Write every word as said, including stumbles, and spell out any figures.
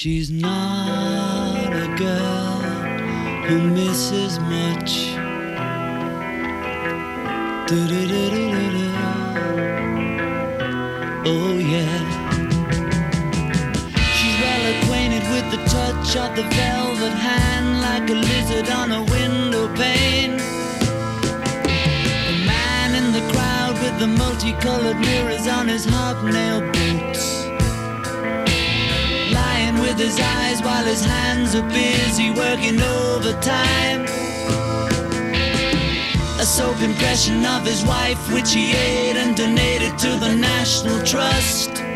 She's not a girl who misses much. Do-do-do-do-do-do. Oh yeah. She's well acquainted with the touch of the velvet hand, like a lizard on a window pane. The man in the crowd with the multicolored mirrors on his hobnail boots, lying with his eyes while his hands are busy working overtime. A soap impression of his wife, which he ate and donated to the National Trust.